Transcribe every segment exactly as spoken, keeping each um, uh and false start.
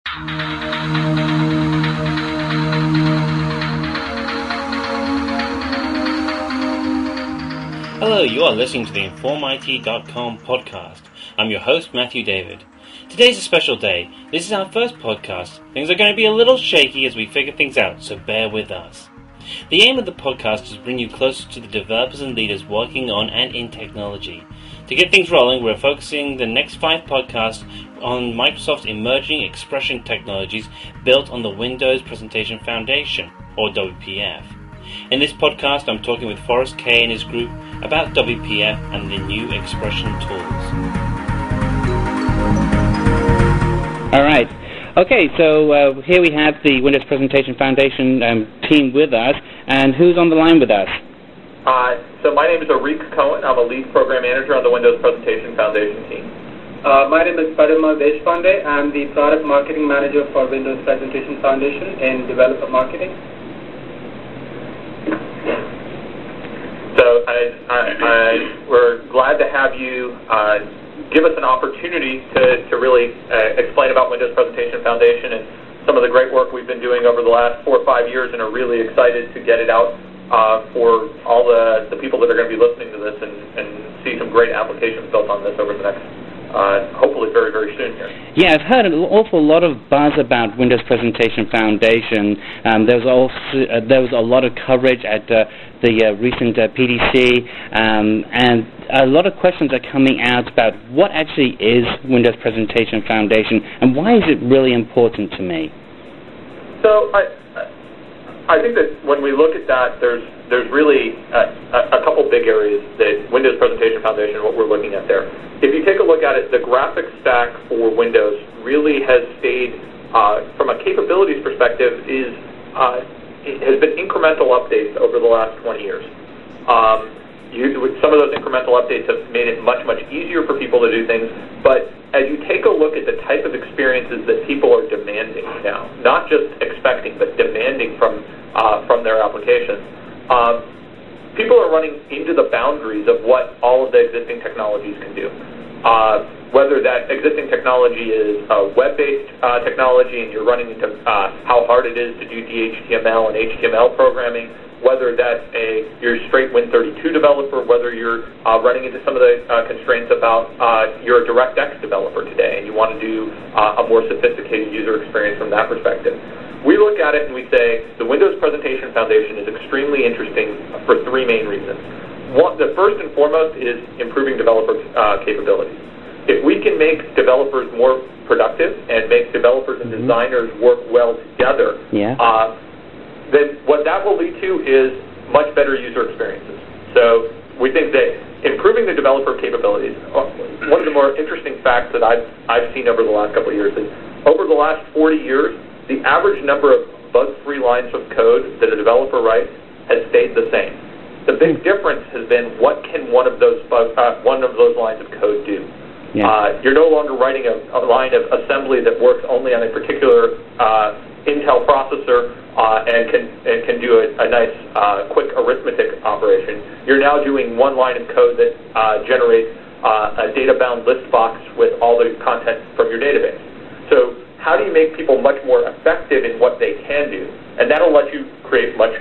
Hello, you are listening to the Inform I T dot com podcast. I'm your host, Matthew David. Today's a special day. This is our first podcast. Things are going to be a little shaky as we figure things out, so bear with us. The aim of the podcast is to bring you closer to the developers and leaders working on and in technology. To get things rolling, we're focusing the next five podcasts on Microsoft's emerging expression technologies built on the Windows Presentation Foundation, or W P F. In this podcast, I'm talking with Forrest Kay and his group about W P F and the new expression tools. All right. Okay, so uh, here we have the Windows Presentation Foundation um, team with us, and who's on the line with us? Uh, so my name is Arik Cohen. I'm a lead program manager on the Windows Presentation Foundation team. Uh, my name is Parimal Deshpande. I'm the product marketing manager for Windows Presentation Foundation in developer marketing. So I, I, I, we're glad to have you uh, give us an opportunity to, to really uh, explain about Windows Presentation Foundation and some of the great work we've been doing over the last four or five years, and are really excited to get it out uh, for all the, the people that are going to be listening to this and, and see some great applications built on this over the next, uh, hopefully very, very soon here. Yeah, I've heard an awful lot of buzz about Windows Presentation Foundation. Um, there, was also, uh, there was a lot of coverage at uh, the uh, recent uh, P D C, um, and a lot of questions are coming out about what actually is Windows Presentation Foundation and why is it really important to me? So I, I think that when we look at that, there's there's really a, a couple big areas that Windows Presentation Foundation, what we're looking at there. If you take a look at it, the graphics stack for Windows really has stayed, uh, from a capabilities perspective, is uh, it has been incremental updates over the last twenty years. Um, you, some of those incremental updates have made it much, much easier for people to do things, but as you take a look at the type of experiences that people are demanding now, not just expecting, but demanding from, uh, from their applications, um, people are running into the boundaries of what all of the existing technologies can do. Uh, whether that existing technology is uh, web-based uh, technology and you're running into uh, how hard it is to do D H T M L and H T M L programming, whether that's a you're a straight Win thirty-two developer, whether you're uh, running into some of the uh, constraints about uh, you're a DirectX developer today and you want to do uh, a more sophisticated user experience from that perspective. We look at it and we say the Windows Presentation Foundation is extremely interesting for three main reasons. One, the first and foremost is improving developer uh, capabilities. If we can make developers more productive and make developers and mm-hmm. designers work well together, yeah. uh, then what that will lead to is much better user experiences. So we think that improving the developer capabilities, one of the more interesting facts that I've, I've seen over the last couple of years is over the last forty years, the average number of bug-free lines of code that a developer writes has stayed the same. The big difference has been what can one of those bug, uh, one of those lines of code do. Yeah. Uh, you're no longer writing a, a line of assembly that works only on a particular uh, Intel processor uh, and can and can do a, a nice uh, quick arithmetic operation. You're now doing one line of code that uh, generates uh, a data-bound list box with all the content from your database. So how do you make people much more effective in what they can do? And that'll let you create much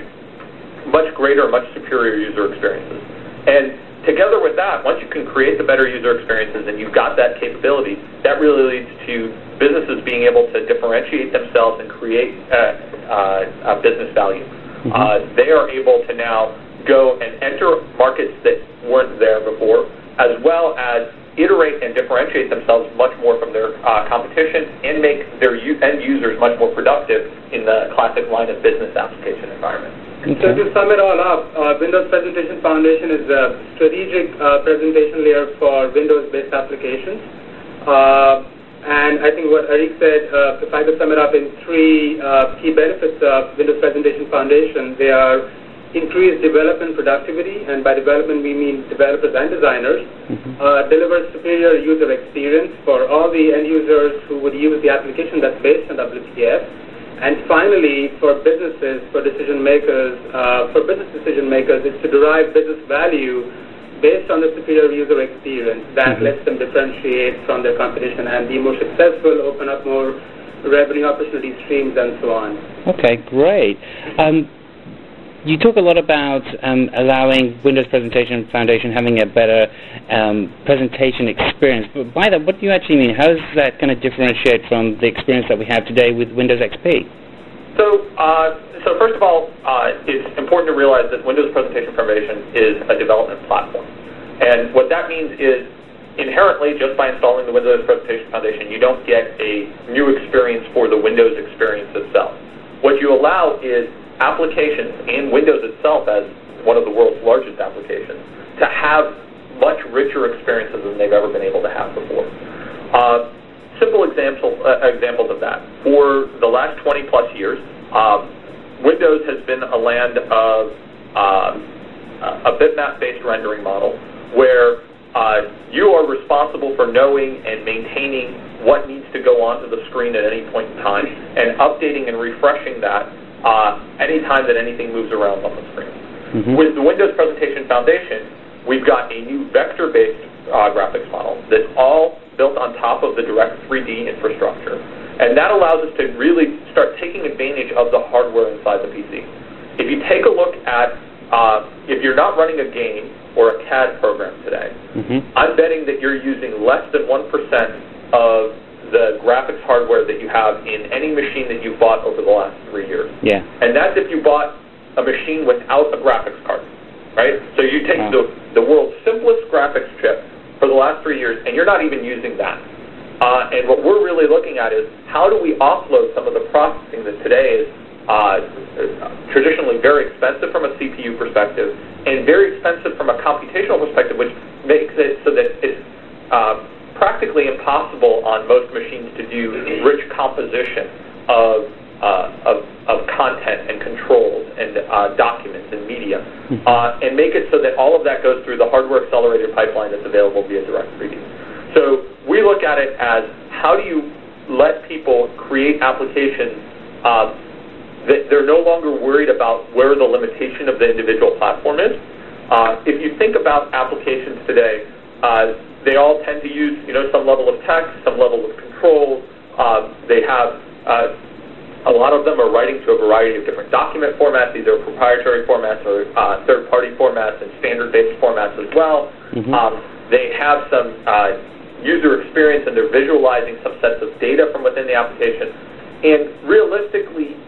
much greater, much superior user experiences. And together with that, once you can create the better user experiences and you've got that capability, that really leads to businesses being able to differentiate themselves and create uh, uh, uh, business value. Mm-hmm. Uh, they are able to now go and enter markets that weren't there before, as well as iterate and differentiate themselves much more from their uh, competition and make their u- end users much more productive in the classic line of business application environment. Okay. So to sum it all up, uh, Windows Presentation Foundation is a strategic uh, presentation layer for Windows-based applications. Uh, and I think what Arik said, uh, if I could sum it up in three uh, key benefits of Windows Presentation Foundation, they are increased development productivity, and by development we mean developers and designers, mm-hmm. uh, delivers superior user experience for all the end users who would use the application that's based on W P F. And finally, for businesses, for decision makers, uh, for business decision makers, it's to derive business value based on the superior user experience that mm-hmm. lets them differentiate from their competition and be more successful, open up more revenue opportunity streams, and so on. Okay, great. Um, you talk a lot about um, allowing Windows Presentation Foundation having a better um, presentation experience. But by that, what do you actually mean? How is that going to differentiate from the experience that we have today with Windows X P? So, uh, so first of all, uh, it's important to realize that Windows Presentation Foundation is a development platform. And what that means is, inherently, just by installing the Windows Presentation Foundation, you don't get a new experience for the Windows experience itself. What you allow is applications and Windows itself, as one of the world's largest applications, to have much richer experiences than they've ever been able to have before. Uh, simple example, uh, examples of that. For the last twenty plus years, uh, Windows has been a land of uh, a bitmap-based rendering model where uh, you are responsible for knowing and maintaining what needs to go onto the screen at any point in time and updating and refreshing that Uh, anytime that anything moves around on the screen. Mm-hmm. With the Windows Presentation Foundation, we've got a new vector-based uh, graphics model that's all built on top of the Direct three D infrastructure. And that allows us to really start taking advantage of the hardware inside the P C. If you take a look at, uh, if you're not running a game or a C A D program today, mm-hmm. I'm betting that you're using less than one percent of the graphics hardware that you have in any machine that you've bought over the last three years. Yeah. And that's if you bought a machine without a graphics card, right? So you take wow. the, the world's simplest graphics chip for the last three years, and you're not even using that. Uh, and what we're really looking at is how do we offload some of the processing that today is uh, traditionally very expensive from a C P U perspective and very expensive from a computational perspective, which makes it so that it's uh, practically impossible on most machines to do rich composition of uh, of, of content and controls and uh, documents and media, uh, and make it so that all of that goes through the hardware accelerated pipeline that's available via Direct three D. So we look at it as how do you let people create applications uh, that they're no longer worried about where the limitation of the individual platform is. Uh, if you think about applications today, uh, they all tend to use, you know, some level of text, some level of control. Uh, they have, uh, a lot of them are writing to a variety of different document formats. These are proprietary formats or uh, third-party formats and standard-based formats as well. Mm-hmm. Um, they have some uh, user experience, and they're visualizing some sets of data from within the application. And realistically,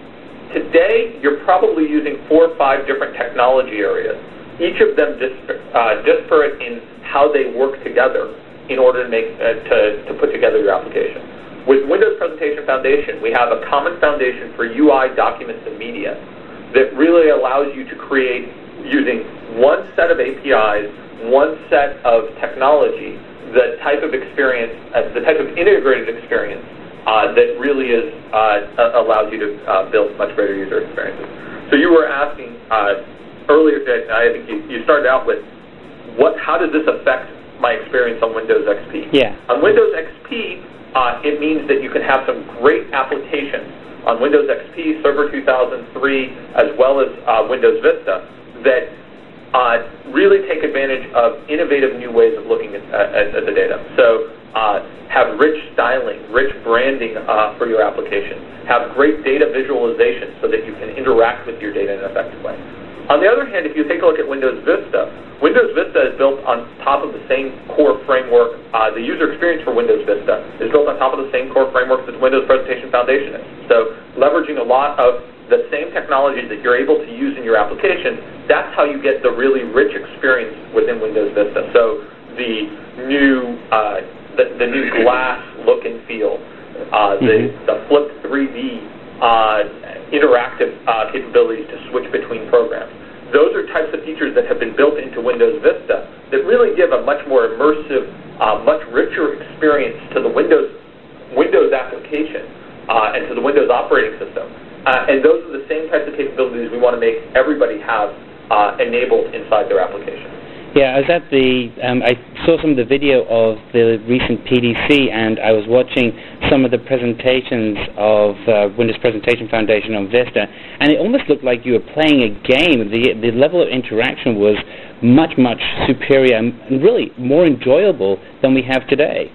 today, you're probably using four or five different technology areas, each of them disp- uh, disparate in how they work together in order to make uh, to, to put together your application. With Windows Presentation Foundation, we have a common foundation for U I, documents, and media that really allows you to create, using one set of A P Is, one set of technology, the type of experience, uh, the type of integrated experience uh, that really is uh, allows you to uh, build much greater user experiences. So you were asking uh, earlier, I think you, you started out with, What? How does this affect my experience on Windows X P? Yeah. On Windows X P, uh, it means that you can have some great applications on Windows X P, Server two thousand three, as well as uh, Windows Vista that uh, really take advantage of innovative new ways of looking at, at, at the data. So uh, have rich styling, rich branding uh, for your application. Have great data visualization so that you can interact with your data in an effective way. On the other hand, if you take a look at Windows Vista, Windows Vista is built on top of the same core framework. Uh, the user experience for Windows Vista is built on top of the same core framework that Windows Presentation Foundation is. So leveraging a lot of the same technologies that you're able to use in your application, that's how you get the really rich experience within Windows Vista. So the new uh, the, the new glass look and feel, uh, the, mm-hmm. the flipped three D uh, interactive uh, capabilities to switch between programs. Those are types of features that have been built into Windows Vista that really give a much more immersive, uh, much richer experience to the Windows Windows application uh, and to the Windows operating system. Uh, and those are the same types of capabilities we want to make everybody have uh, enabled inside their application. Yeah, I was at the, um, I saw some of the video of the recent P D C, and I was watching some of the presentations of uh, Windows Presentation Foundation on Vista, and it almost looked like you were playing a game. The, the level of interaction was much, much superior and really more enjoyable than we have today.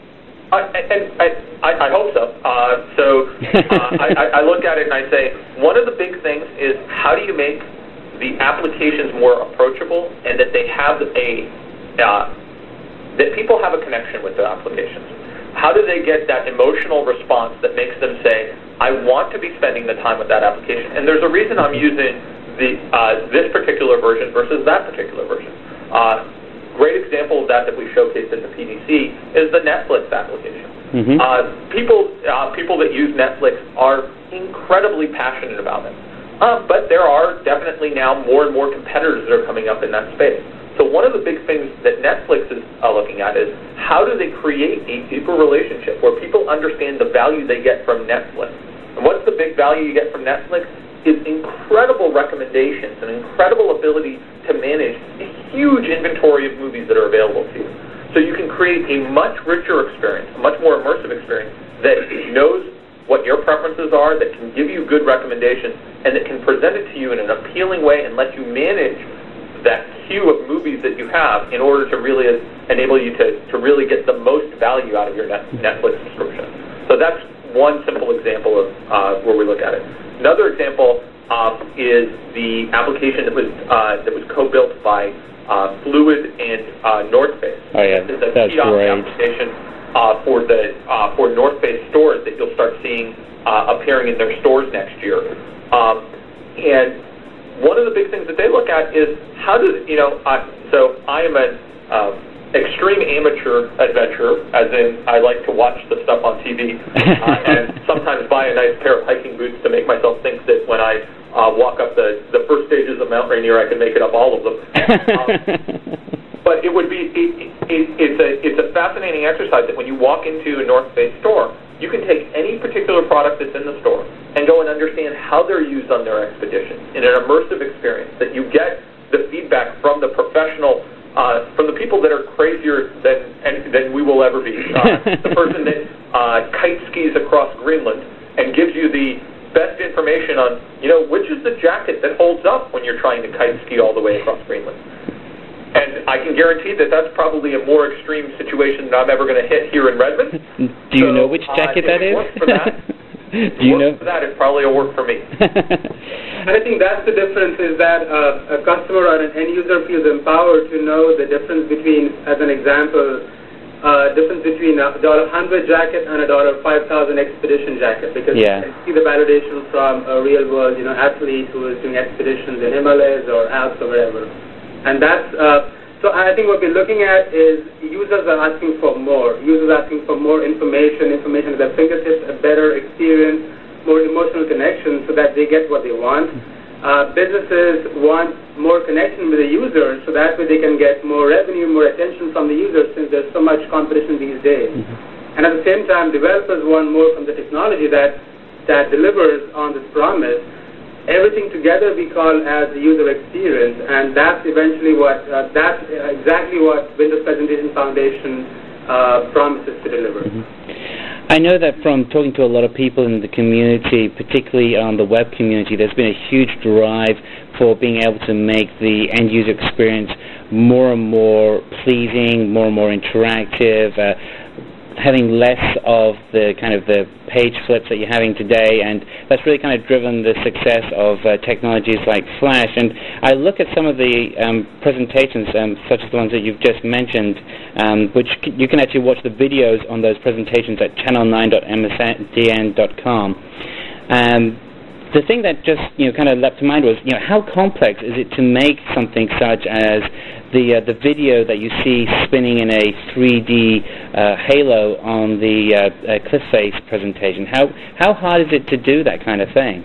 I, and I, I, I hope so. Uh, so uh, I, I look at it and I say, one of the big things is how do you make the applications more approachable and that they have a, uh, that people have a connection with the applications. How do they get that emotional response that makes them say, I want to be spending the time with that application? And there's a reason I'm using the uh, this particular version versus that particular version. Uh, Great example of that that we showcased in the P D C is the Netflix application. Mm-hmm. Uh, people, uh, people that use Netflix are incredibly passionate about it. Uh, but there are definitely now more and more competitors that are coming up in that space. So one of the big things that Netflix is uh, looking at is how do they create a deeper relationship where people understand the value they get from Netflix. And what's the big value you get from Netflix? Is incredible recommendations, an incredible ability to manage a huge inventory of movies that are available to you. So you can create a much richer experience, a much more immersive experience that knows what your preferences are, that can give you good recommendations, and that can present it to you in an appealing way and let you manage that queue of movies that you have in order to really enable you to, to really get the most value out of your net, Netflix subscription. So that's one simple example of uh, where we look at it. Another example um, is the application that was uh, that was co-built by uh, Fluid and uh, North Face. Oh yeah, it's a that's kiosk great. application uh, for the uh, for North Face stores that you'll start seeing uh, appearing in their stores next year. Um, and one of the big things that they look at is how does you know. I, so I am an um, extreme amateur adventurer, as in I like to watch the stuff on T V uh, and sometimes buy a nice pair of hiking boots to make myself think that when I uh, walk up the, the first stages of Mount Rainier, I can make it up all of them. Um, but it would be it, it, it's a it's a fascinating exercise that when you walk into a North Face store, you can take any particular product that's in the store and go and understand how they're used on their expeditions in an immersive experience. That you get the feedback from the professional. Uh, from the people that are crazier than and, than we will ever be. Uh, the person that uh, kite skis across Greenland and gives you the best information on, you know, which is the jacket that holds up when you're trying to kite ski all the way across Greenland. And I can guarantee that that's probably a more extreme situation than I'm ever going to hit here in Redmond. Do you so, know which jacket uh, that is? For that, Do you know? For that, it's probably a work for me. And I think that's the difference is that uh, a customer or an end user feels empowered to know the difference between, as an example, uh, difference between a one dollar one hundred jacket and a one dollar five thousand expedition jacket, because yeah. you can see the validation from a real world, you know, athlete who is doing expeditions in Himalayas or Alps or wherever. And that's, uh, so I think what we're looking at is users are asking for more. Users are asking for more information, information at their fingertips, a better experience, more emotional connection so that they get what they want. Uh, businesses want more connection with the users so that way they can get more revenue, more attention from the users since there's so much competition these days. Mm-hmm. And at the same time, developers want more from the technology that, that delivers on this promise. Everything together we call as the user experience, and that's eventually what, uh, that's exactly what Windows Presentation Foundation uh, promises to deliver. Mm-hmm. I know that from talking to a lot of people in the community, particularly on the web community, there's been a huge drive for being able to make the end user experience more and more pleasing, more and more interactive, uh, having less of the kind of the page flips that you're having today, and that's really kind of driven the success of uh, technologies like Flash. And I look at some of the um, presentations, um, such as the ones that you've just mentioned, um, which c you can actually watch the videos on those presentations at channel nine dot M S D N dot com. Um, the thing that just you know kind of leapt to mind was you know how complex is it to make something such as the uh, the video that you see spinning in a three D uh, halo on the uh, uh, cliff face presentation. How how hard is it to do that kind of thing?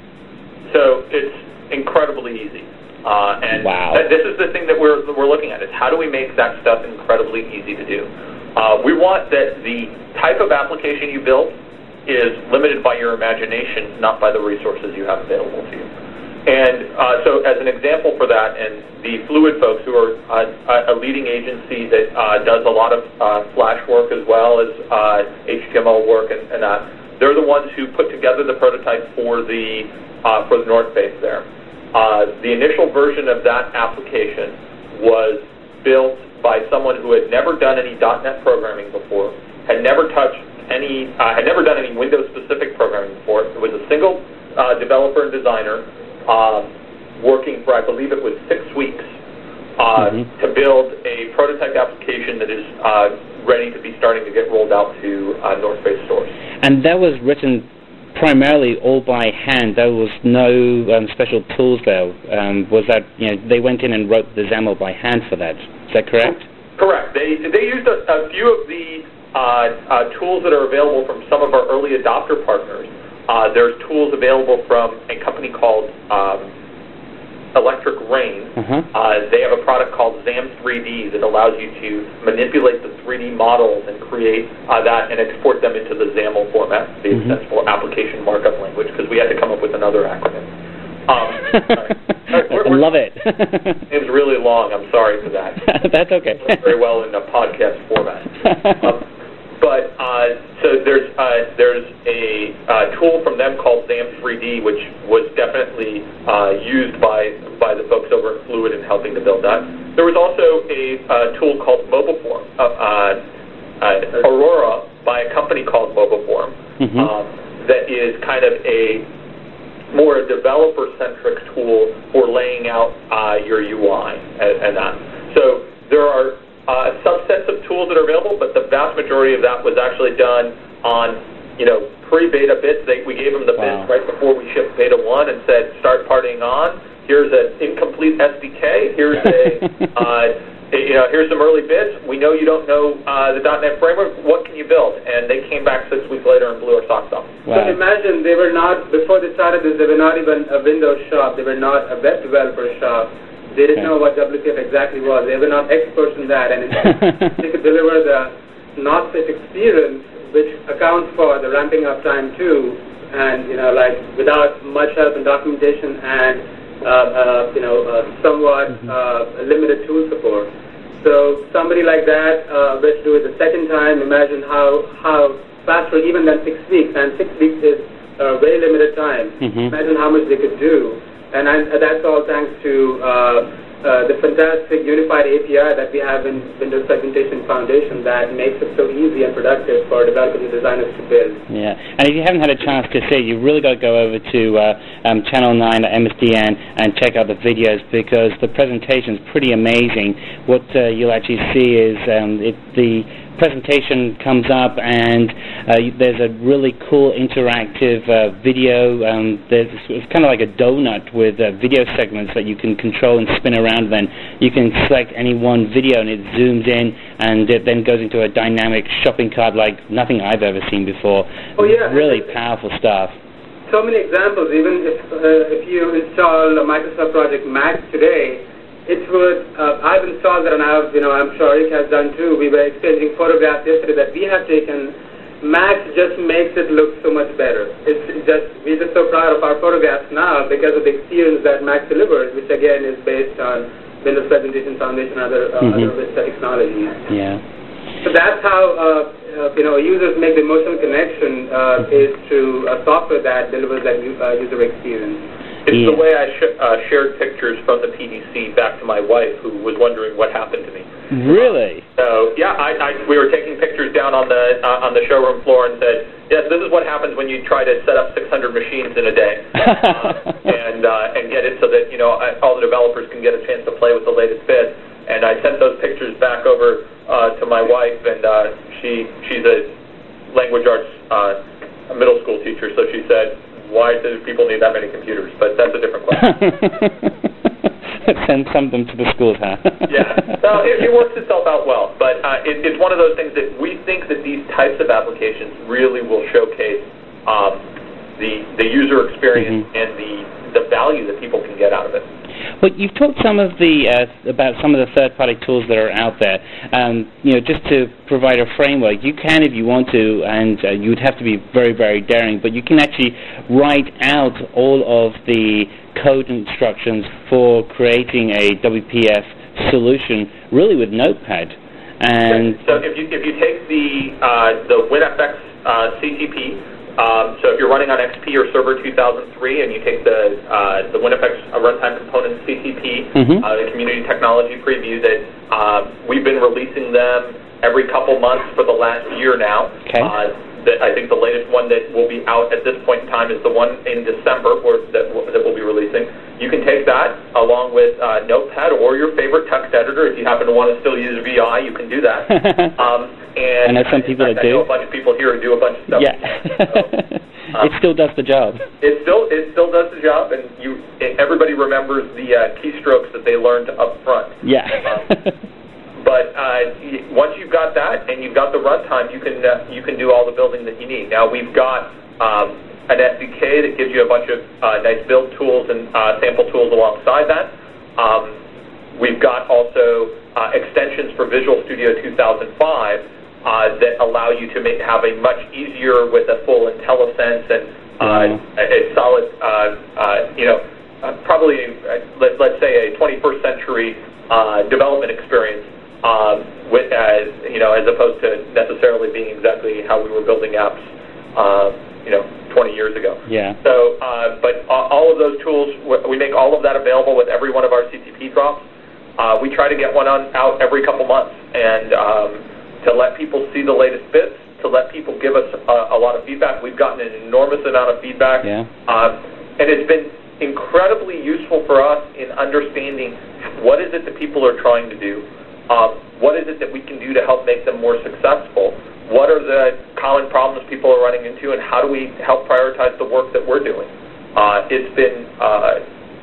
So it's incredibly easy. Uh, and wow. th this is the thing that we're we're looking at is how do we make that stuff incredibly easy to do? Uh, we want that the type of application you build is limited by your imagination, not by the resources you have available to you. And uh, so as an example for that, and the Fluid folks, who are uh, a leading agency that uh, does a lot of uh, Flash work as well as uh, H T M L work, and, and uh, they're the ones who put together the prototype for the, uh, for the North Face there. Uh, the initial version of that application was built by someone who had never done any dot net programming before, had never touched any, I had never done any Windows-specific programming before. It was a single uh, developer and designer uh, working for, I believe it was six weeks uh, mm-hmm. to build a prototype application that is uh, ready to be starting to get rolled out to uh, North Face stores. And that was written primarily all by hand. There was no um, special tools there. Um, was that, you know, they went in and wrote the XAML by hand for that. Is that correct? Correct. They they used a, a few of the uh, uh, tools that are available from some of our early adopter partners. Uh, there's tools available from a company called um, Electric Rain. Uh-huh. Uh, they have a product called XAM three D that allows you to manipulate the three D models and create uh, that and export them into the XAML format, the mm-hmm. Extensible Application Markup Language, because we had to come up with another acronym. Um, we're, we're, Love it. It's really long. I'm sorry for that. That's okay. It works very well in a podcast format. Um, but uh, so there's uh, there's a uh, tool from them called XAM three D, which was definitely uh, used by by the folks over at Fluid in helping to build that. There was also a uh, tool called MobileForm, uh, uh, uh, Aurora, by a company called MobileForm, mm-hmm. um, that is kind of a more a developer-centric tool for laying out uh, your U I and, and that. So there are uh, subsets of tools that are available, but the vast majority of that was actually done on, you know, pre-beta bits. They, we gave them the wow. bits right before we shipped beta one and said, start partying on. Here's an incomplete S D K. Here's a, uh, you know, here's some early bits. We know you don't know uh, the .NET framework. What can you build? And they came back six weeks later and blew our socks off. Wow. So imagine they were not, before they started this, they were not even a Windows shop. They were not a web developer shop. They didn't okay. know what W P F exactly was. They were not experts in that. And they could deliver the not safe experience, which accounts for the ramping up time too. And, you know, like without much help in documentation and, uh, uh, you know, uh, somewhat uh, limited tool support. So somebody like that, uh, were to do it the second time, imagine how how faster even than six weeks, and six weeks is a very limited time. Mm-hmm. Imagine how much they could do. And I, that's all thanks to uh, uh, the fantastic unified A P I that we have in Windows Presentation Foundation that makes it so easy and productive for developers and designers to build. Yeah, and if you haven't had a chance to see it, you've really got to go over to uh, um, Channel nine at M S D N and check out the videos, because the presentation is pretty amazing. What uh, you'll actually see is um, it, the presentation comes up and uh, there's a really cool interactive uh, video. Um, there's, it's kind of like a donut with uh, video segments that you can control and spin around. Then you can select any one video and it zooms in and it then goes into a dynamic shopping cart like nothing I've ever seen before. Oh yeah, really powerful stuff. So many examples. Even if uh, if you install a Microsoft Project Max today, it would, uh, I've installed it, and I've, you know, I'm sure Rick has done too. We were exchanging photographs yesterday that we have taken. Max just makes it look so much better. It's just, we're just so proud of our photographs now because of the experience that Max delivers, which again is based on Windows Presentation Foundation and other, uh, mm-hmm. other Vista technologies. Yeah. So that's how, uh, uh, you know, users make the emotional connection uh, is through a software that delivers that uh, user experience. It's yeah. the way I sh uh, shared pictures from the P D C back to my wife, who was wondering what happened to me. Really? So yeah, I, I, we were taking pictures down on the uh, on the showroom floor and said, yes, this is what happens when you try to set up six hundred machines in a day, uh, and uh, and get it so that, you know, all the developers can get a chance to play with the latest bits. And I sent those pictures back over uh, to my wife, and uh, she she's a language arts uh, middle school teacher, so she said, why do people need that many computers? But that's a different question. Send some of them to the schools, huh? Yeah. So it, it works itself out well. But uh, it, it's one of those things that we think that these types of applications really will showcase um, the the user experience mm-hmm. and the the value that people can get out of it. Well, you've talked some of the uh, about some of the third-party tools that are out there. Um, you know, just to provide a framework, you can, if you want to, and uh, you would have to be very, very daring. But you can actually write out all of the code instructions for creating a W P F solution, really with Notepad. And so, if you if you take the uh, the WinFX uh, C T P. Um, so if you're running on X P or Server two thousand three and you take the uh, the WinFX uh, runtime components C T P, mm-hmm. uh, the community technology preview, that uh, we've been releasing them every couple months for the last year now. Okay. Uh, that I think the latest one that will be out at this point in time is the one in December or that, that we'll be releasing. You can take that along with uh, Notepad or your favorite text editor. If you happen to want to still use V I, you can do that. um, and I know some people fact, that do. I know a bunch of people here who do a bunch of stuff. Yeah. So, um, it still does the job. It still it still does the job, and you everybody remembers the uh, keystrokes that they learned up front. Yeah. um, But uh, once you've got that and you've got the runtime, you can uh, you can do all the building that you need. Now we've got um, an S D K that gives you a bunch of uh, nice build tools and uh, sample tools alongside that. Um, we've got also uh, extensions for Visual Studio two thousand five uh, that allow you to make, have a much easier with a full IntelliSense and uh, mm-hmm. a, a solid, uh, uh, you know, uh, probably uh, let, let's say a twenty-first century uh, development experience. Um, with as you know, as opposed to necessarily being exactly how we were building apps, uh, you know, twenty years ago. Yeah. So, uh, but all of those tools, we make all of that available with every one of our C T P drops. Uh, we try to get one on out every couple months, and um, to let people see the latest bits, to let people give us a, a lot of feedback. We've gotten an enormous amount of feedback, yeah. um, and it's been incredibly useful for us in understanding what is it that people are trying to do. Um, what is it that we can do to help make them more successful? What are the common problems people are running into, and how do we help prioritize the work that we're doing? Uh, it's been, uh,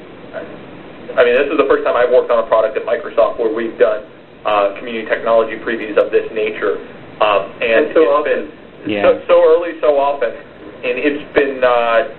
I mean, this is the first time I've worked on a product at Microsoft where we've done uh, community technology previews of this nature. Um, and, and so it's often. been yeah. so, so early, so often. And it's been uh,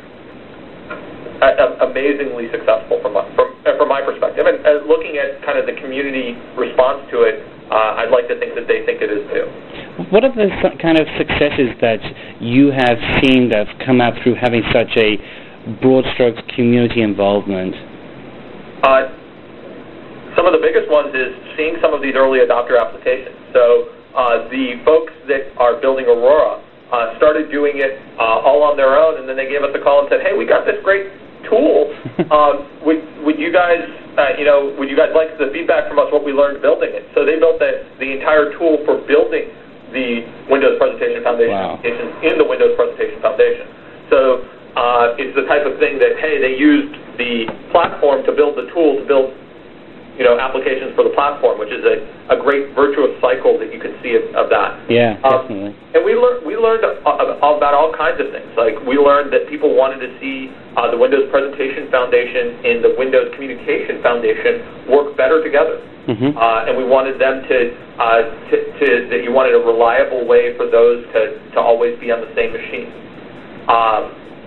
amazingly successful from my, from, from my perspective. And uh, looking at kind of the community response to it, uh, I'd like to think that they think it is too. What are the kind of successes that you have seen that have come out through having such a broad strokes community involvement? Uh, some of the biggest ones is seeing some of these early adopter applications. So uh, the folks that are building Aurora uh, started doing it uh, all on their own, and then they gave us a call and said, hey, we got this great tool. um, would would you guys, uh, you know, would you guys like the feedback from us what we learned building it? So they built the, the entire tool for building the Windows Presentation Foundation wow. applications in the Windows Presentation Foundation. So uh, it's the type of thing that, hey, they used the platform to build the tool to build, you know, applications for the platform, which is a, a great virtuous cycle that you can see of, of that. Yeah, um, definitely. And we learned we learned about all kinds of things. Like we learned that people wanted to see uh, the Windows Presentation Foundation and the Windows Communication Foundation work better together. Mm-hmm. Uh, and we wanted them to, uh, to, to that you wanted a reliable way for those to, to always be on the same machine. Um,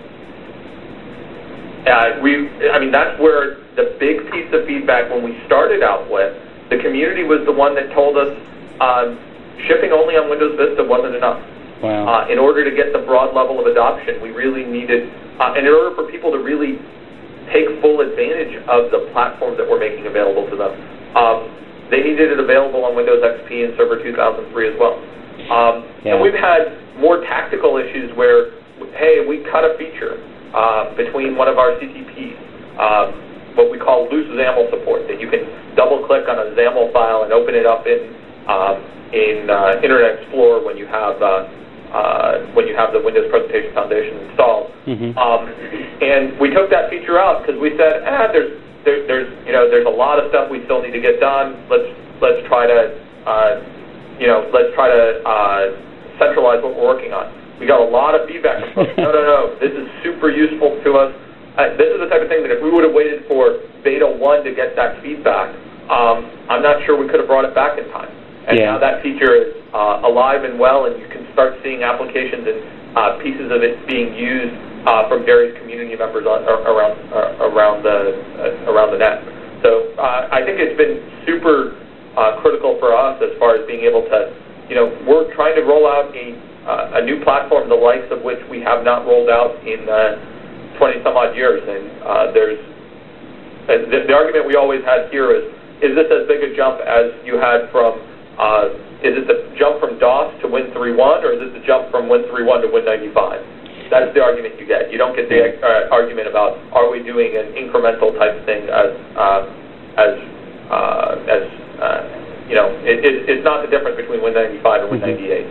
uh, we, I mean, that's where the big piece of feedback when we started out with, the community was the one that told us um, shipping only on Windows Vista wasn't enough. Wow. Uh, in order to get the broad level of adoption, we really needed, uh, and in order for people to really take full advantage of the platform that we're making available to them, um, they needed it available on Windows X P and Server two thousand three as well. Um, yeah. And we've had more tactical issues where, hey, we cut a feature uh, between one of our C T Ps, um, what we call loose XAML support, that you can double-click on a XAML file and open it up in um, in uh, Internet Explorer when you have uh, uh, when you have the Windows Presentation Foundation installed. Mm-hmm. Um, and we took that feature out because we said, ah, there's there, there's you know there's a lot of stuff we still need to get done. Let's let's try to uh, you know let's try to uh, centralize what we're working on. We got a lot of feedback from folks. No, no, no. This is super useful to us. Uh, this is the type of thing that if we would have waited for beta one to get that feedback, um, I'm not sure we could have brought it back in time. And yeah. now that feature is uh, alive and well, and you can start seeing applications and uh, pieces of it being used uh, from various community members on, or, around uh, around the uh, around the net. So uh, I think it's been super uh, critical for us as far as being able to, you know, we're trying to roll out a uh, a new platform, the likes of which we have not rolled out in uh, twenty some odd years, and uh, there's uh, the, the argument we always had here is: is this as big a jump as you had from Uh, is it the jump from DOS to Win three point one, or is it the jump from Win three point one to Win ninety-five? That's the argument you get. You don't get the uh, argument about are we doing an incremental type thing as uh, as uh, as uh, you know. It, it, it's not the difference between Win ninety-five and Win ninety-eight.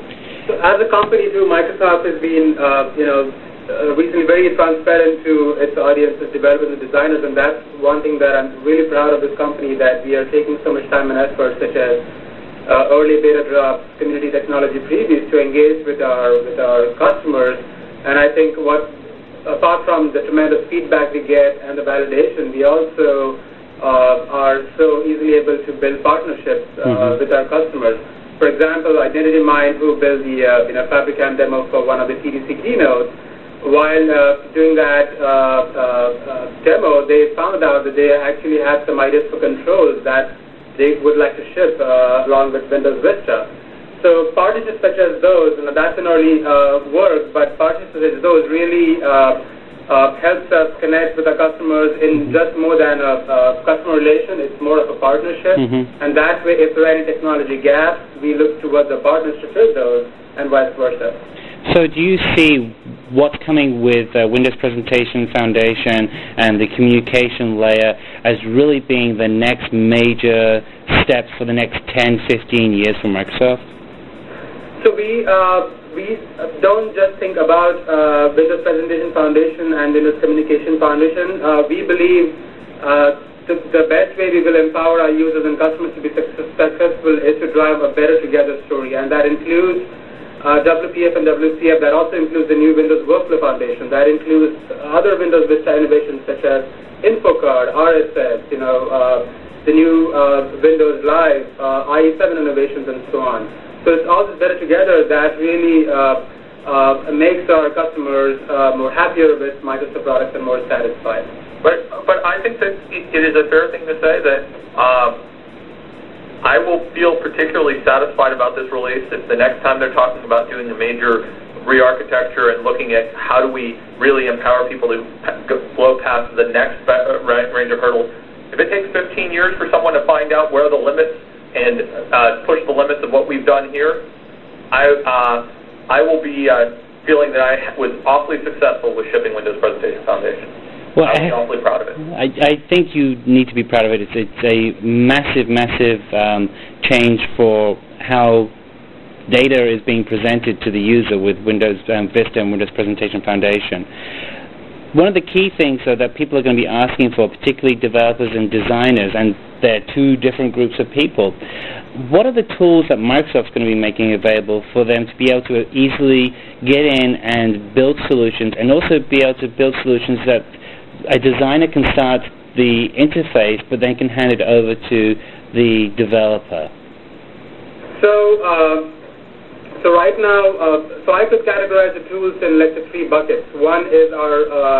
So as a company, too, Microsoft has been, uh, you know, uh, recently very transparent to its audience, its developers and designers, and that's one thing that I'm really proud of this company, that we are taking so much time and effort, such as uh, early beta drafts, community technology previews, to engage with our with our customers. And I think what, apart from the tremendous feedback we get and the validation, we also uh, are so easily able to build partnerships uh, mm-hmm. with our customers. For example, IdentityMind, who built the uh, you know, Fabricam demo for one of the T D C keynotes, while uh, doing that uh, uh, uh, demo, they found out that they actually had some ideas for controls that they would like to ship uh, along with Windows Vista. So partnerships such as those, you know, that's an early uh, work, but partnerships such as those really uh, uh, helps us connect with our customers in mm-hmm. just more than a, a customer relation. It's more of a partnership. Mm-hmm. And that way, if there are any technology gaps, we look towards the partners to fill those, and vice versa. So do you see what's coming with uh, Windows Presentation Foundation and the communication layer as really being the next major steps for the next ten, fifteen years for Microsoft? So we uh, we don't just think about uh, Windows Presentation Foundation and Windows Communication Foundation. Uh, we believe uh, the, the best way we will empower our users and customers to be successful is to drive a better together story, and that includes uh, W P F and W C F. That also includes the new Windows Workflow Foundation. That includes other Windows Vista innovations such as InfoCard, R S S, you know, uh, the new uh, Windows Live, uh, I E seven innovations, and so on. So it's all this better together that really uh, uh, makes our customers uh, more happier with Microsoft products and more satisfied. But but I think that it is a fair thing to say that um, I will feel particularly satisfied about this release if the next time they're talking about doing a major re-architecture and looking at how do we really empower people to blow past the next range of hurdles. If it takes fifteen years for someone to find out where the limits and uh, push the limits of what we've done here, I uh, I will be uh, feeling that I was awfully successful with shipping Windows Presentation Foundation. Well, I'm awfully proud of it. I, I think you need to be proud of it. It's, it's a massive, massive um, change for how data is being presented to the user with Windows um, Vista and Windows Presentation Foundation. One of the key things, though, that people are going to be asking for, particularly developers and designers, and they're two different groups of people, what are the tools that Microsoft's going to be making available for them to be able to easily get in and build solutions, and also be able to build solutions that a designer can start the interface, but then can hand it over to the developer? So, uh, so right now, uh, so I could categorize the tools in, let's say, three buckets. One is our uh,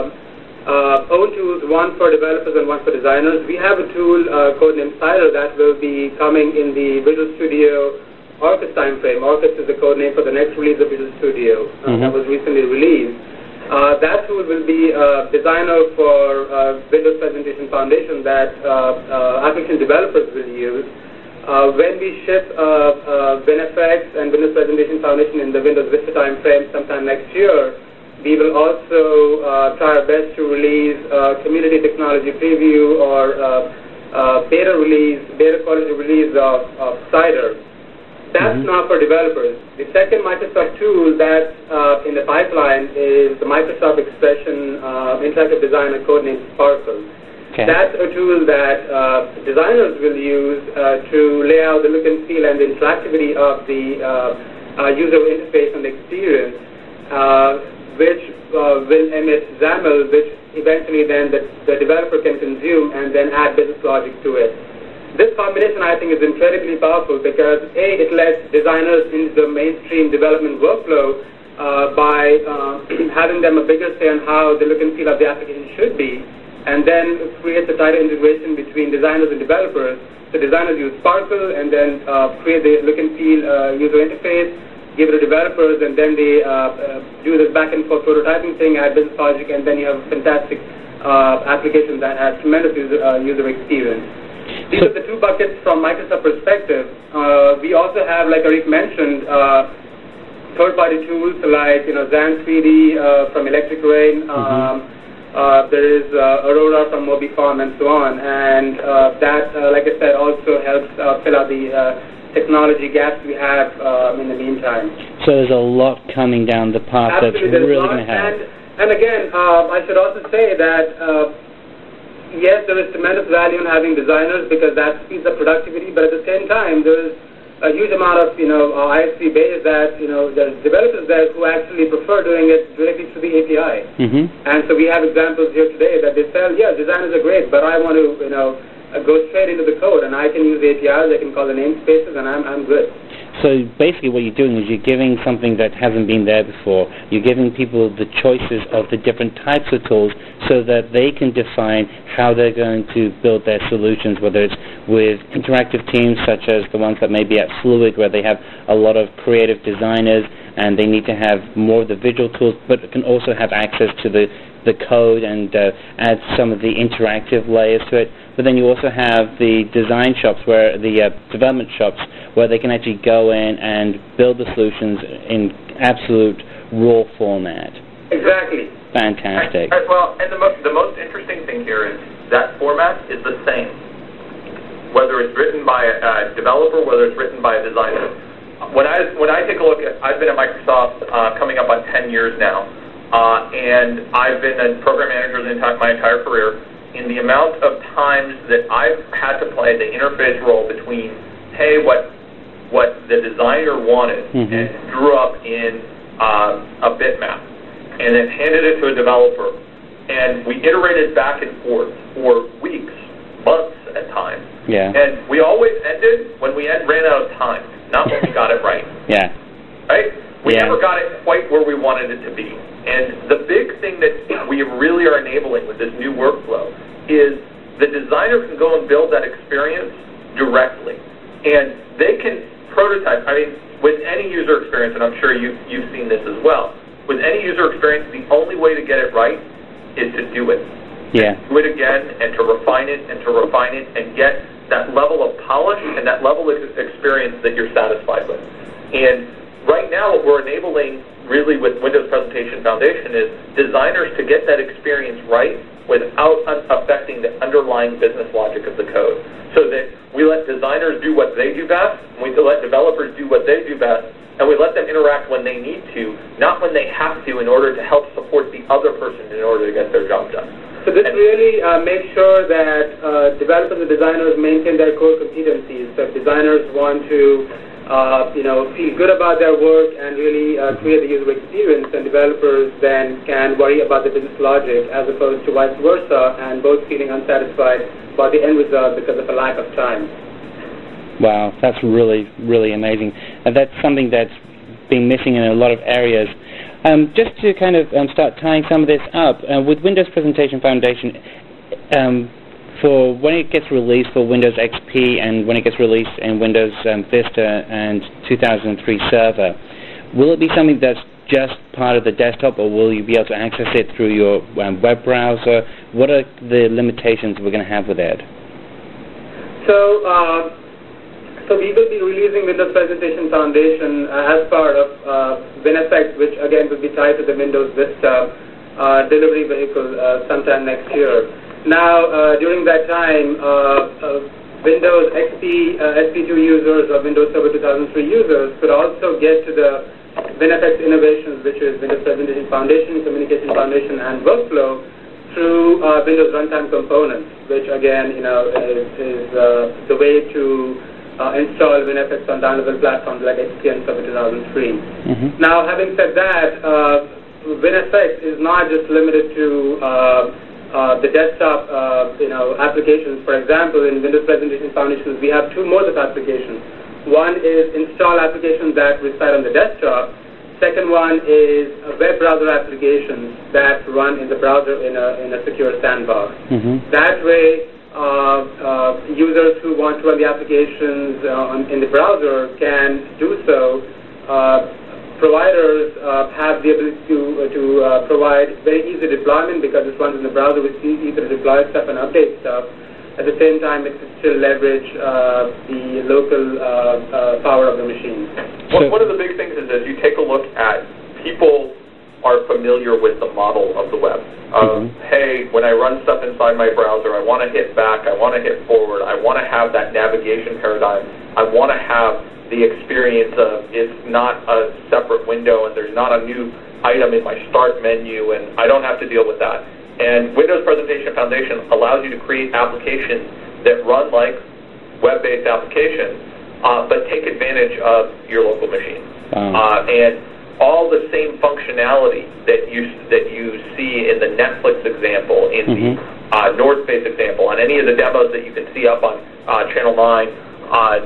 uh, own tools, one for developers and one for designers. We have a tool uh, codenamed Cider that will be coming in the Visual Studio Orcus timeframe. Orcus is the code name for the next release of Visual Studio uh, mm-hmm. that was recently released. Uh, that tool will be a designer for uh, Windows Presentation Foundation that uh, uh, application developers will use. Uh, when we ship uh, uh, WinFX and Windows Presentation Foundation in the Windows Vista time frame sometime next year, we will also uh, try our best to release uh, community technology preview or uh, uh, beta release, beta quality release of, of Cider. That's mm-hmm. not for developers. The second Microsoft tool that's uh, in the pipeline is the Microsoft Expression uh, Interactive Designer codenamed Sparkle. Okay. That's a tool that uh, designers will use uh, to lay out the look and feel and the interactivity of the uh, uh, user interface and the experience, uh, which uh, will emit XAML, which eventually then the, the developer can consume and then add business logic to it. This combination, I think, is incredibly powerful because, A, it lets designers into the mainstream development workflow uh, by uh, having them a bigger say on how the look and feel of the application should be, and then creates a tighter integration between designers and developers. So designers use Sparkle and then uh, create the look and feel uh, user interface, give it to developers, and then they uh, uh, do this back and forth prototyping thing, add business logic, and then you have a fantastic uh, application that has tremendous user, uh, user experience. These so, are the two buckets from Microsoft perspective. Uh, we also have, like Arik mentioned, uh, third-party tools like you know Xan three D uh, from Electric Rain. Um, mm-hmm. uh, there is uh, Aurora from Mobicom and so on, and uh, that, uh, like I said, also helps uh, fill out the uh, technology gaps we have um, in the meantime. So there's a lot coming down the path Absolutely, that's really going to help. And, and again, uh, I should also say that, uh, yes, there is tremendous value in having designers because that speeds up productivity, but at the same time, there is a huge amount of, you know, uh, I S V base that, you know, there's developers there who actually prefer doing it directly through the A P I. Mm-hmm. And so we have examples here today that they say, yeah, designers are great, but I want to, you know, uh, go straight into the code, and I can use A P Is, I can call the namespaces, and I'm, I'm good. So basically what you're doing is you're giving something that hasn't been there before. You're giving people the choices of the different types of tools so that they can define how they're going to build their solutions, whether it's with interactive teams such as the ones that may be at Fluid, where they have a lot of creative designers and they need to have more of the visual tools, but can also have access to the, the code and uh, add some of the interactive layers to it. But then you also have the design shops, where the uh, development shops, where they can actually go in and build the solutions in absolute raw format. Exactly. Fantastic. And, well, and the, mo- the most interesting thing here is that format is the same, whether it's written by a, a developer, whether it's written by a designer. When I when I take a look at, I've been at Microsoft uh, coming up on ten years now, uh, and I've been a program manager the entire, my entire career. In the amount of times that I've had to play the interface role between, hey, what what the designer wanted mm-hmm. and drew up in uh, a bitmap, and then handed it to a developer, and we iterated back and forth for weeks, months at times. Yeah. And we always ended when we ran out of time, not when we got it right. Yeah. Right? We yeah. never got it quite where we wanted it to be. And the big thing that we really are enabling with this new workflow is the designer can go and build that experience directly. And they can prototype, I mean, with any user experience, and I'm sure you, you've seen this as well, with any user experience, the only way to get it right is to do it. Yeah. Do it again and to refine it and to refine it and get that level of polish and that level of experience that you're satisfied with. And right now what we're enabling really with Windows Presentation Foundation is designers to get that experience right without un- affecting the underlying business logic of the code. So that we let designers do what they do best, and we let developers do what they do best, and we let them interact when they need to, not when they have to in order to help support the other person in order to get their job done. So this and really uh, makes sure that uh, developers and designers maintain their core competencies. So if designers want to Uh, you know, feel good about their work and really uh, create the user experience, and developers then can worry about the business logic as opposed to vice versa, and both feeling unsatisfied about the end result because of a lack of time. Wow, that's really, really amazing. And that's something that's been missing in a lot of areas. Um, just to kind of um, start tying some of this up, uh, with Windows Presentation Foundation, um, for when it gets released for Windows X P and when it gets released in Windows um, Vista and two thousand three Server, will it be something that's just part of the desktop, or will you be able to access it through your um, web browser? What are the limitations we're going to have with it? So, uh, so we will be releasing Windows Presentation Foundation uh, as part of uh, WinFX, which again will be tied to the Windows Vista uh, delivery vehicle uh, sometime next year. Now, uh, during that time, uh, uh, Windows X P, uh, S P two users or Windows Server two thousand three users could also get to the WinFX innovations, which is Windows Presentation Foundation, Communication Foundation, and Workflow through uh, Windows Runtime Components, which again, you know, is, is uh, the way to uh, install WinFX on downloadable platforms like X P and Server two thousand three. Mm-hmm. Now, having said that, uh, WinFX is not just limited to uh, Uh, the desktop, uh, you know, applications. For example, in Windows Presentation Foundations, we have two modes of applications. One is install applications that reside on the desktop. Second one is web browser applications that run in the browser in a in a secure sandbox. Mm-hmm. That way, uh, uh, users who want to run the applications uh, on, in the browser can do so. Uh, Providers uh, have the ability to uh, to uh, provide very easy deployment because it runs in the browser with easy to deploy stuff and update stuff. At the same time, it can still leverage uh, the local uh, uh, power of the machine. One, one of the big things is as you take a look at people are familiar with the model of the web. Um, mm-hmm. Hey, when I run stuff inside my browser, I want to hit back, I want to hit forward, I want to have that navigation paradigm I want to have the experience of it's not a separate window and there's not a new item in my start menu, and I don't have to deal with that. And Windows Presentation Foundation allows you to create applications that run like web-based applications, uh, but take advantage of your local machine. Um. Uh, and all the same functionality that you that you see in the Netflix example, in mm-hmm. the uh, North Face example, on any of the demos that you can see up on uh, Channel nine, uh,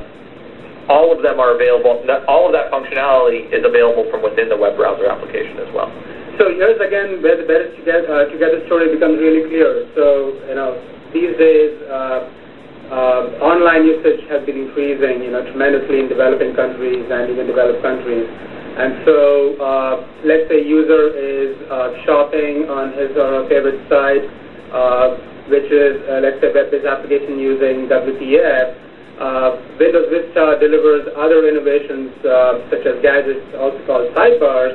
all of them are available. All of that functionality is available from within the web browser application as well. So here's again where the better together, uh, together story becomes really clear. So, you know, these days uh, uh, online usage has been increasing, you know, tremendously in developing countries and even developed countries. And so, uh, let's say user is uh, shopping on his or her favorite site, uh, which is, uh, let's say, web-based application using W P F. Uh, Windows Vista delivers other innovations uh, such as gadgets, also called sidebars,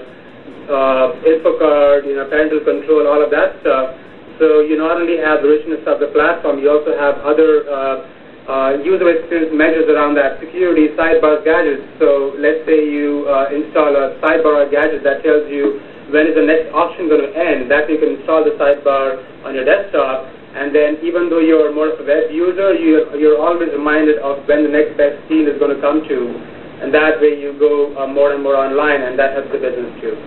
uh, InfoCard, you know, parental control, all of that stuff. So you not only have the richness of the platform, you also have other uh, uh, user experience measures around that, security, sidebars, gadgets. So let's say you uh, install a sidebar or gadget that tells you when is the next auction going to end. That you can install the sidebar on your desktop. And then even though you're more of a web user, you're, you're always reminded of when the next best deal is going to come to. And that way you go uh, more and more online, and that helps the business too.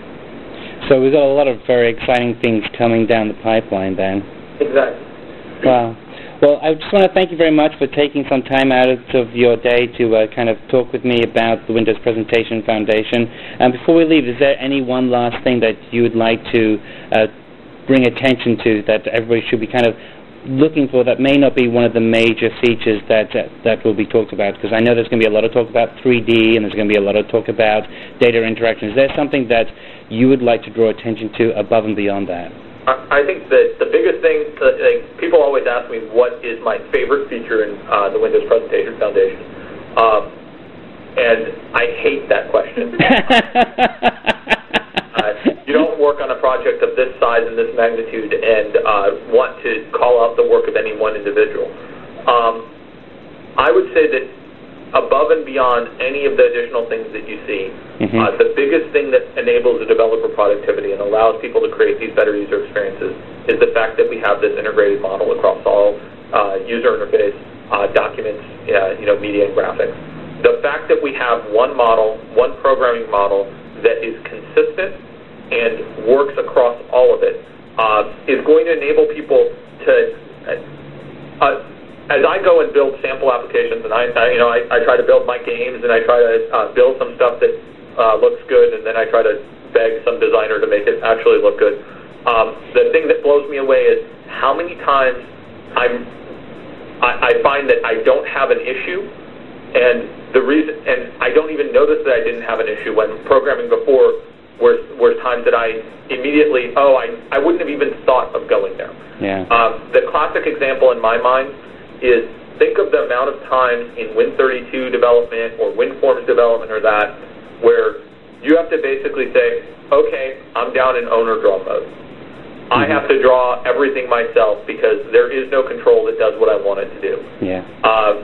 So we've got a lot of very exciting things coming down the pipeline then. Exactly. Wow. Well, I just want to thank you very much for taking some time out of your day to uh, kind of talk with me about the Windows Presentation Foundation. And before we leave, is there any one last thing that you would like to uh, bring attention to that everybody should be kind of looking for that may not be one of the major features that uh, that will be talked about? Because I know there's going to be a lot of talk about three D and there's going to be a lot of talk about data interaction. Is there something that you would like to draw attention to above and beyond that? I think that the biggest thing, uh, like, people always ask me what is my favorite feature in uh, the Windows Presentation Foundation. Um, and I hate that question. Uh, you don't work on a project of this size and this magnitude and uh, want to call out the work of any one individual. Um, I would say that above and beyond any of the additional things that you see, mm-hmm. uh, the biggest thing that enables the developer productivity and allows people to create these better user experiences is the fact that we have this integrated model across all uh, user interface, uh, documents, uh, you know, media and graphics. The fact that we have one model, one programming model that is consistent and works across all of it uh, is going to enable people to, uh, as I go and build sample applications, and I, I you know, I, I try to build my games, and I try to uh, build some stuff that uh, looks good, and then I try to beg some designer to make it actually look good. Um, the thing that blows me away is how many times I'm, I, I find that I don't have an issue, and the reason, and I don't even notice that I didn't have an issue when programming before. Were, were times that I immediately, oh, I, I wouldn't have even thought of going there. Yeah. Um, the classic example in my mind is think of the amount of times in Win thirty-two development or WinForms development or that where you have to basically say, okay, I'm down in owner draw mode. Mm-hmm. I have to draw everything myself because there is no control that does what I want it to do. Yeah. Um,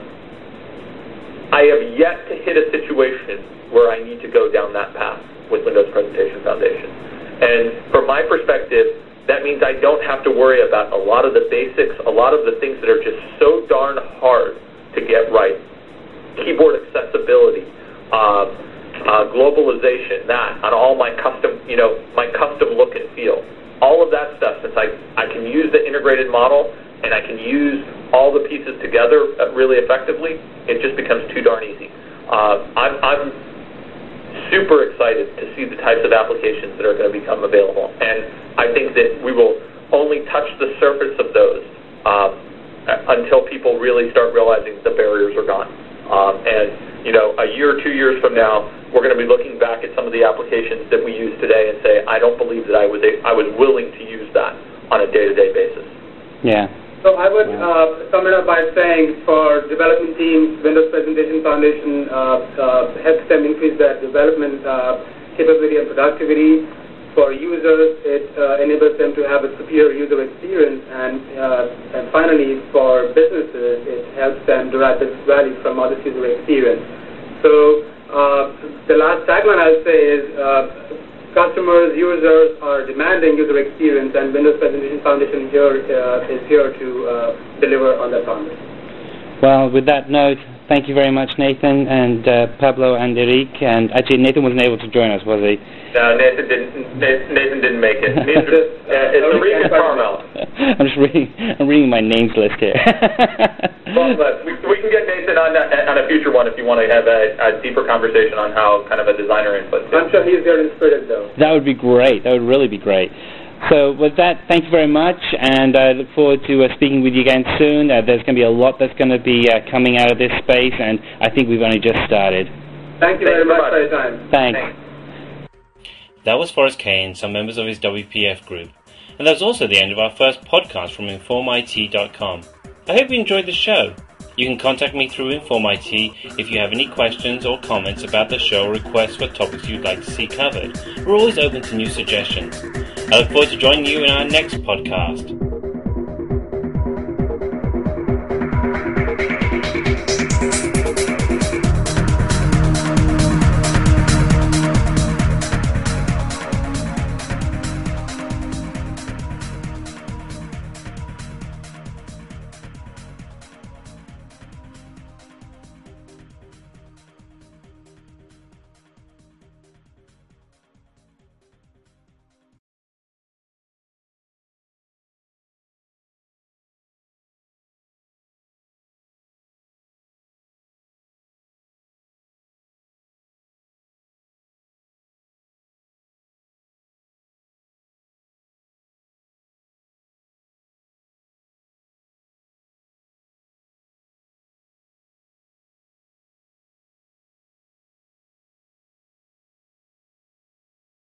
I have yet to hit a situation where I need to go down that path with Windows Presentation Foundation. And from my perspective, that means I don't have to worry about a lot of the basics, a lot of the things that are just so darn hard to get right. Keyboard accessibility, uh, uh, globalization, that, on all my custom, you know, my custom look and feel. All of that stuff, since I, I can use the integrated model and I can use all the pieces together really effectively, it just becomes too darn easy. Uh, I'm, I'm super excited to see the types of applications that are going to become available. And I think that we will only touch the surface of those um, until people really start realizing the barriers are gone. Um, and, you know, a year or two years from now, we're going to be looking back at some of the applications that we use today and say, I don't believe that I was, a, I was willing to use that on a day-to-day basis. Yeah. So I would uh, sum it up by saying for development teams, Windows Presentation Foundation uh, uh, helps them increase their development uh, capability and productivity. For users, it uh, enables them to have a superior user experience. And, uh, and finally, for businesses, it helps them derive business value from all this user experience. So uh, the last tagline I'll say is uh, customers, users are demanding user experience, and Windows Presentation Foundation here uh, is here to uh, deliver on that promise. Well, with that note, thank you very much, Nathan, and uh, Pablo and Eric. And actually, Nathan wasn't able to join us, was he? No, Nathan didn't. Nathan didn't make it. Neither, uh, it's Eric and Carmel. I'm just reading. I'm reading my names list here. Well, but we, we can get Nathan on a, on a future one if you want to have a, a deeper conversation on how kind of a designer input. I'm sure he's there in spirit, though. That would be great. That would really be great. So with that, thank you very much, and I look forward to uh, speaking with you again soon. Uh, there's going to be a lot that's going to be uh, coming out of this space, and I think we've only just started. Thank you very much for your time. Thanks. Thanks. That was Forrest Kay and some members of his W P F group. And that was also the end of our first podcast from Inform I T dot com. I hope you enjoyed the show. You can contact me through Inform I T if you have any questions or comments about the show or requests for topics you'd like to see covered. We're always open to new suggestions. I look forward to joining you in our next podcast.